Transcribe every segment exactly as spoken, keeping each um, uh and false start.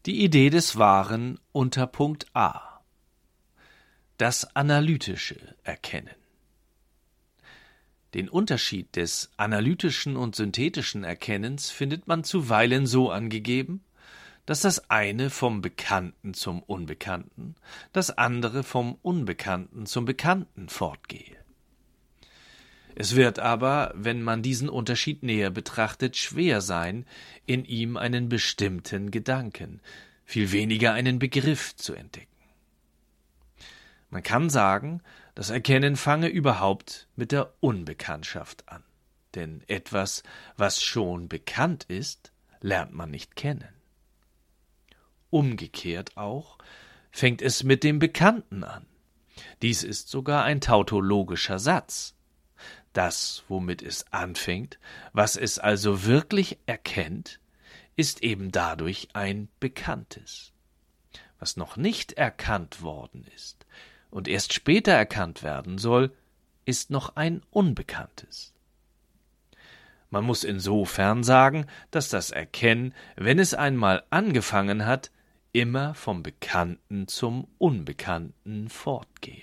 Die Idee des Wahren unter Punkt A. Das analytische Erkennen. Den Unterschied des analytischen und synthetischen Erkennens findet man zuweilen so angegeben, dass das eine vom Bekannten zum Unbekannten, das andere vom Unbekannten zum Bekannten fortgehe. Es wird aber, wenn man diesen Unterschied näher betrachtet, schwer sein, in ihm einen bestimmten Gedanken, viel weniger einen Begriff zu entdecken. Man kann sagen, das Erkennen fange überhaupt mit der Unbekanntschaft an, denn etwas, was schon bekannt ist, lernt man nicht kennen. Umgekehrt auch fängt es mit dem Bekannten an. Dies ist sogar ein tautologischer Satz. Das, womit es anfängt, was es also wirklich erkennt, ist eben dadurch ein Bekanntes. Was noch nicht erkannt worden ist und erst später erkannt werden soll, ist noch ein Unbekanntes. Man muss insofern sagen, dass das Erkennen, wenn es einmal angefangen hat, immer vom Bekannten zum Unbekannten fortgehe.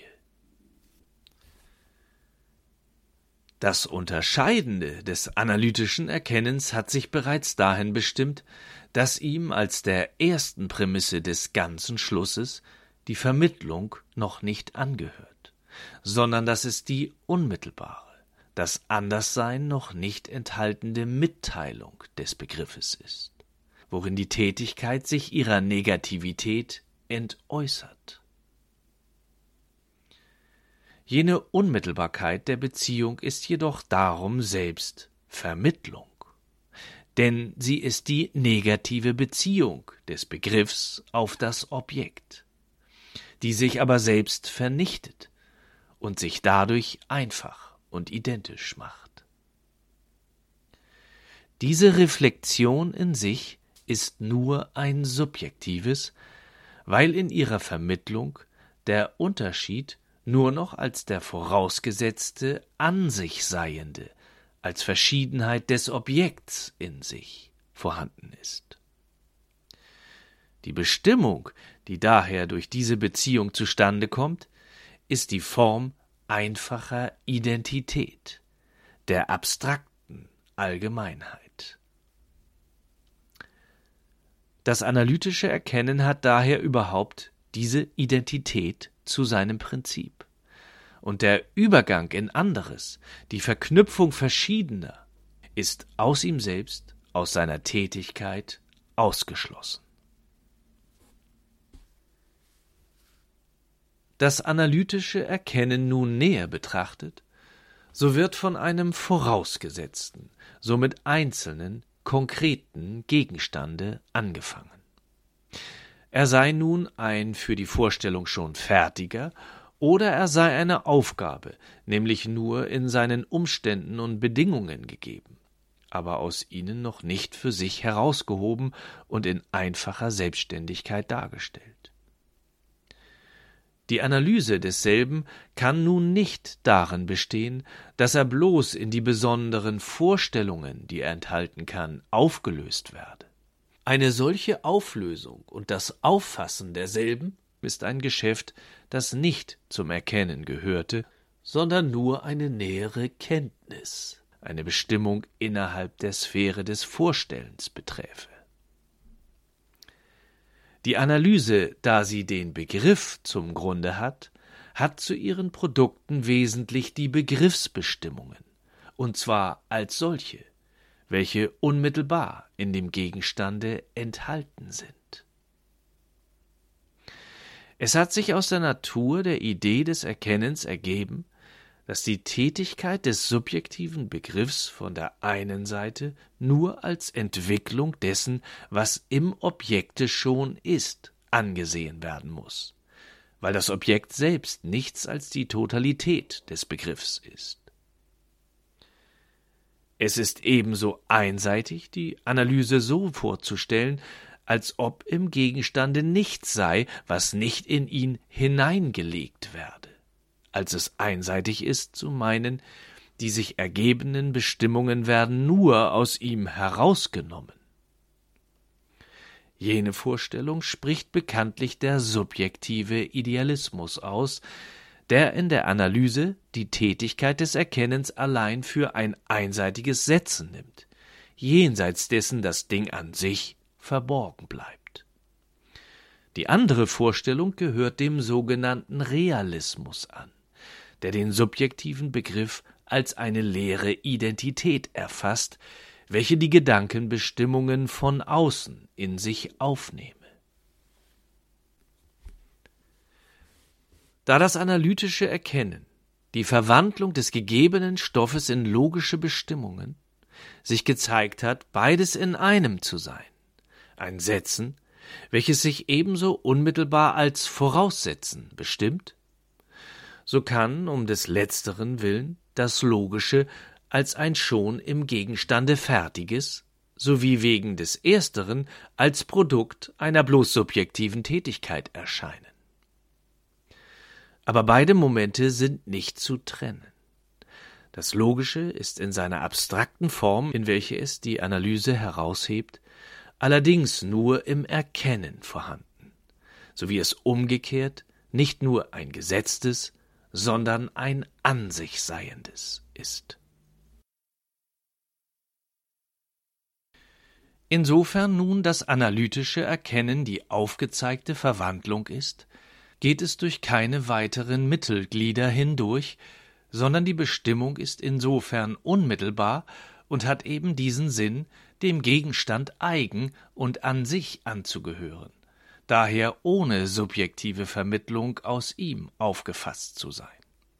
Das Unterscheidende des analytischen Erkennens hat sich bereits dahin bestimmt, dass ihm als der ersten Prämisse des ganzen Schlusses die Vermittlung noch nicht angehört, sondern dass es die unmittelbare, das Anderssein noch nicht enthaltende Mitteilung des Begriffes ist, worin die Tätigkeit sich ihrer Negativität entäußert. Jene Unmittelbarkeit der Beziehung ist jedoch darum selbst Vermittlung, denn sie ist die negative Beziehung des Begriffs auf das Objekt, die sich aber selbst vernichtet und sich dadurch einfach und identisch macht. Diese Reflexion in sich ist nur ein subjektives, weil in ihrer Vermittlung der Unterschied nur noch als der vorausgesetzte an sich Seiende, als Verschiedenheit des Objekts in sich vorhanden ist. Die Bestimmung, die daher durch diese Beziehung zustande kommt, ist die Form einfacher Identität, der abstrakten Allgemeinheit. Das analytische Erkennen hat daher überhaupt diese Identität zu seinem Prinzip. Und der Übergang in anderes, die Verknüpfung verschiedener, ist aus ihm selbst, aus seiner Tätigkeit ausgeschlossen. Das analytische Erkennen nun näher betrachtet, so wird von einem vorausgesetzten, somit einzelnen, konkreten Gegenstande angefangen. Er sei nun ein für die Vorstellung schon fertiger, oder er sei eine Aufgabe, nämlich nur in seinen Umständen und Bedingungen gegeben, aber aus ihnen noch nicht für sich herausgehoben und in einfacher Selbstständigkeit dargestellt. Die Analyse desselben kann nun nicht darin bestehen, dass er bloß in die besonderen Vorstellungen, die er enthalten kann, aufgelöst werde. Eine solche Auflösung und das Auffassen derselben ist ein Geschäft, das nicht zum Erkennen gehörte, sondern nur eine nähere Kenntnis, eine Bestimmung innerhalb der Sphäre des Vorstellens beträfe. Die Analyse, da sie den Begriff zum Grunde hat, hat zu ihren Produkten wesentlich die Begriffsbestimmungen, und zwar als solche, welche unmittelbar in dem Gegenstande enthalten sind. Es hat sich aus der Natur der Idee des Erkennens ergeben, dass die Tätigkeit des subjektiven Begriffs von der einen Seite nur als Entwicklung dessen, was im Objekte schon ist, angesehen werden muss, weil das Objekt selbst nichts als die Totalität des Begriffs ist. Es ist ebenso einseitig, die Analyse so vorzustellen, als ob im Gegenstande nichts sei, was nicht in ihn hineingelegt werde, als es einseitig ist, zu meinen, die sich ergebenen Bestimmungen werden nur aus ihm herausgenommen. Jene Vorstellung spricht bekanntlich der subjektive Idealismus aus, der in der Analyse die Tätigkeit des Erkennens allein für ein einseitiges Setzen nimmt, jenseits dessen das Ding an sich verborgen bleibt. Die andere Vorstellung gehört dem sogenannten Realismus an, der den subjektiven Begriff als eine leere Identität erfasst, welche die Gedankenbestimmungen von außen in sich aufnehme. Da das analytische Erkennen, die Verwandlung des gegebenen Stoffes in logische Bestimmungen, sich gezeigt hat, beides in einem zu sein, ein Setzen, welches sich ebenso unmittelbar als Voraussetzen bestimmt, so kann um des Letzteren willen das Logische als ein schon im Gegenstande Fertiges, sowie wegen des Ersteren als Produkt einer bloß subjektiven Tätigkeit erscheinen. Aber beide Momente sind nicht zu trennen. Das Logische ist in seiner abstrakten Form, in welche es die Analyse heraushebt, allerdings nur im Erkennen vorhanden, so wie es umgekehrt nicht nur ein gesetztes, sondern ein an sich Seiendes ist. Insofern nun das analytische Erkennen die aufgezeigte Verwandlung ist, geht es durch keine weiteren Mittelglieder hindurch, sondern die Bestimmung ist insofern unmittelbar und hat eben diesen Sinn, dem Gegenstand eigen und an sich anzugehören, daher ohne subjektive Vermittlung aus ihm aufgefasst zu sein.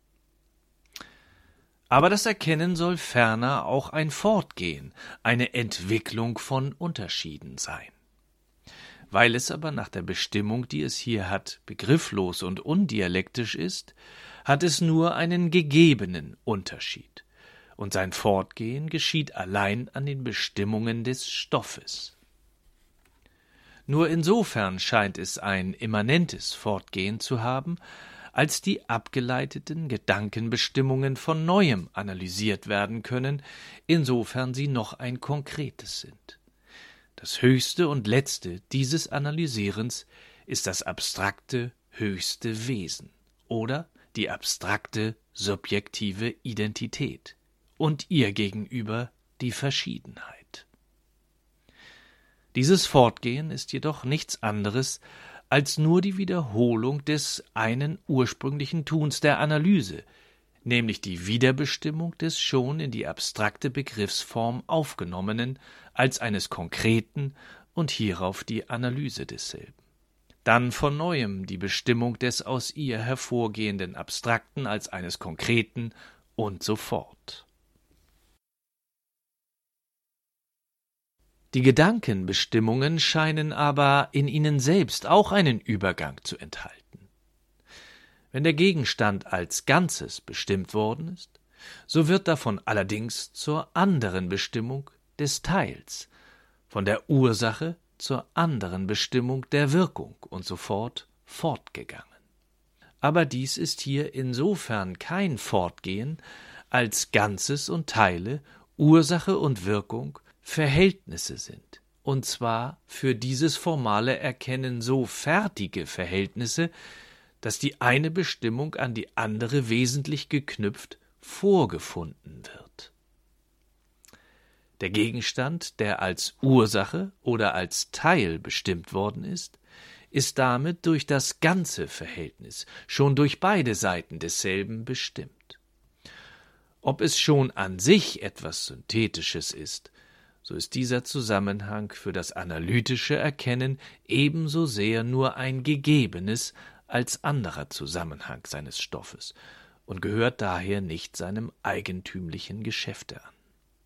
Aber das Erkennen soll ferner auch ein Fortgehen, eine Entwicklung von Unterschieden sein. Weil es aber nach der Bestimmung, die es hier hat, begrifflos und undialektisch ist, hat es nur einen gegebenen Unterschied, und sein Fortgehen geschieht allein an den Bestimmungen des Stoffes. Nur insofern scheint es ein immanentes Fortgehen zu haben, als die abgeleiteten Gedankenbestimmungen von Neuem analysiert werden können, insofern sie noch ein konkretes sind. Das höchste und letzte dieses Analysierens ist das abstrakte höchste Wesen oder die abstrakte subjektive Identität und ihr gegenüber die Verschiedenheit. Dieses Fortgehen ist jedoch nichts anderes als nur die Wiederholung des einen ursprünglichen Tuns der Analyse, nämlich die Wiederbestimmung des schon in die abstrakte Begriffsform aufgenommenen als eines konkreten und hierauf die Analyse desselben. Dann von neuem die Bestimmung des aus ihr hervorgehenden Abstrakten als eines konkreten und so fort. Die Gedankenbestimmungen scheinen aber in ihnen selbst auch einen Übergang zu enthalten. Wenn der Gegenstand als Ganzes bestimmt worden ist, so wird davon allerdings zur anderen Bestimmung des Teils, von der Ursache zur anderen Bestimmung der Wirkung und so fort fortgegangen. Aber dies ist hier insofern kein Fortgehen, als Ganzes und Teile, Ursache und Wirkung Verhältnisse sind, und zwar für dieses formale Erkennen so fertige Verhältnisse, dass die eine Bestimmung an die andere wesentlich geknüpft vorgefunden wird. Der Gegenstand, der als Ursache oder als Teil bestimmt worden ist, ist damit durch das ganze Verhältnis, schon durch beide Seiten desselben bestimmt. Ob es schon an sich etwas Synthetisches ist, so ist dieser Zusammenhang für das analytische Erkennen ebenso sehr nur ein gegebenes als anderer Zusammenhang seines Stoffes und gehört daher nicht seinem eigentümlichen Geschäfte an.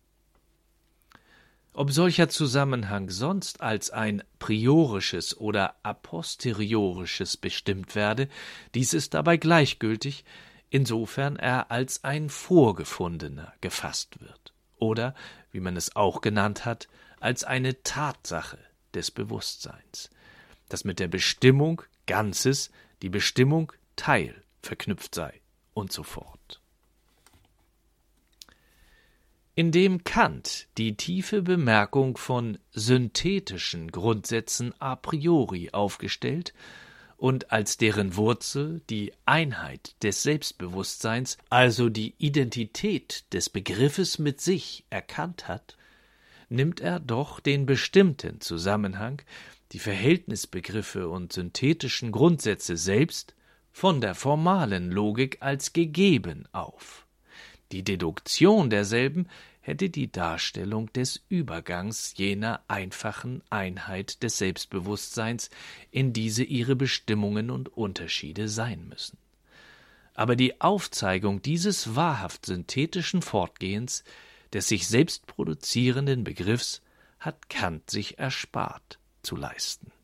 Ob solcher Zusammenhang sonst als ein priorisches oder a posteriorisches bestimmt werde, dies ist dabei gleichgültig, insofern er als ein vorgefundener gefasst wird oder, wie man es auch genannt hat, als eine Tatsache des Bewusstseins, das mit der Bestimmung Ganzes die Bestimmung Teil verknüpft sei und so fort. Indem Kant die tiefe Bemerkung von synthetischen Grundsätzen a priori aufgestellt und als deren Wurzel die Einheit des Selbstbewusstseins, also die Identität des Begriffes mit sich, erkannt hat, nimmt er doch den bestimmten Zusammenhang, die Verhältnisbegriffe und synthetischen Grundsätze selbst, von der formalen Logik als gegeben auf. Die Deduktion derselben hätte die Darstellung des Übergangs jener einfachen Einheit des Selbstbewusstseins in diese ihre Bestimmungen und Unterschiede sein müssen. Aber die Aufzeigung dieses wahrhaft synthetischen Fortgehens, des sich selbst produzierenden Begriffs, hat Kant sich erspart zu leisten.